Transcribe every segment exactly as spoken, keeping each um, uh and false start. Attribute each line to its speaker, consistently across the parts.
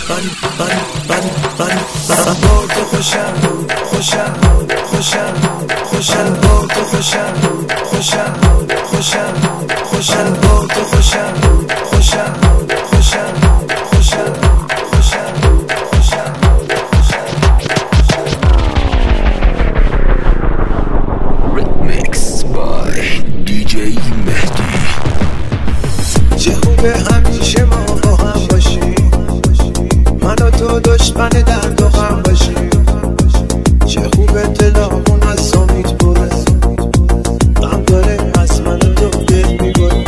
Speaker 1: من من من من من با تو خوشم خوشم خوشم خوشم با تو خوشم خوشم خوشم خوشم با تو خوشم خوشم خوشم خوشم خوشم خوشم
Speaker 2: Remix by دی جی مهدی.
Speaker 1: چه خوبه همیشه ما با هم باشیم، من و تو دشمن درد و غم باشیم. چه خوبه دلامون از امید بره، غم داره از من و تو دل میبره.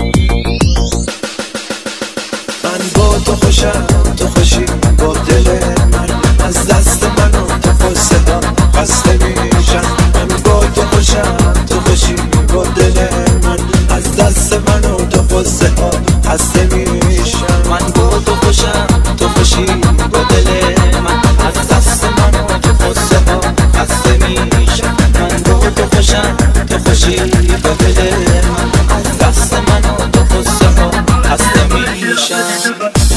Speaker 1: من با تو خوشم تو خوشی با دل من، از دست من و تو خسته خسته میشم. من با تو خوشم تو خوشی با دل من، از دست من و تو خسته خسته میشم. من با تو خوشم تو خوشی با دل من، از دست من و تو خسته خسته میشم. من با تو خوشم تو خوشی با دل من، از دست من و تو خسته خسته میشم.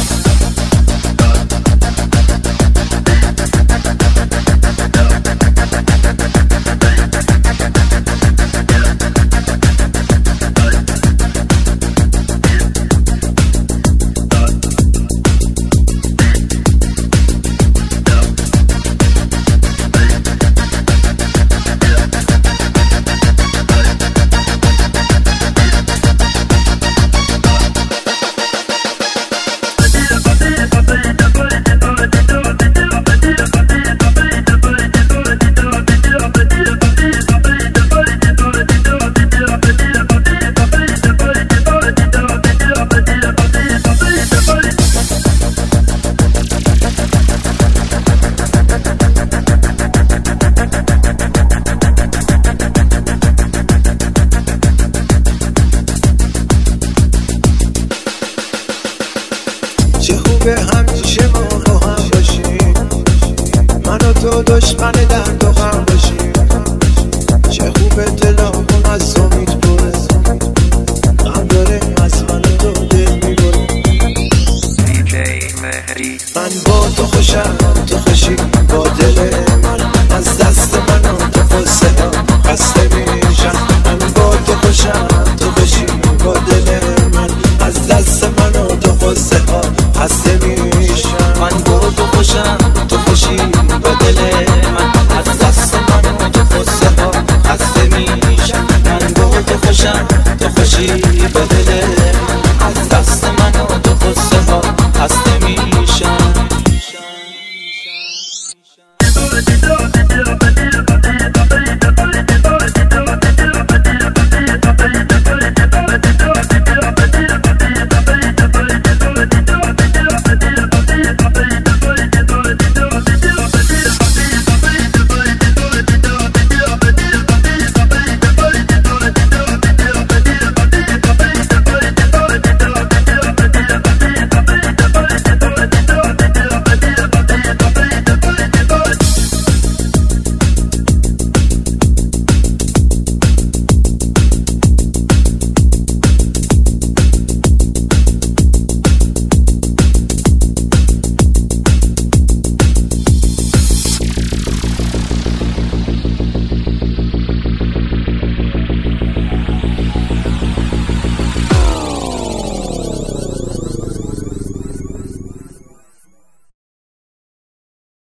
Speaker 1: چه خوبه همیشه ما با هم باشیم، من و تو دشمن درد و غم باشیم. چه خوبه دلامون از امید بره، غم داره از من و تو دل میبره.
Speaker 2: دی جی مهدی.
Speaker 1: من با تو خوشم تو خوشی با دل من، از دست من و تو خسته خسته میشم. من با تو خوشم تو خوشی با دل من، از دست من و تو خسته خسته میشم. من با تو خوشم تو خوشی با دل من، از دست من و تو خسته خسته میشم. من با تو خوشم تو خوشی با دل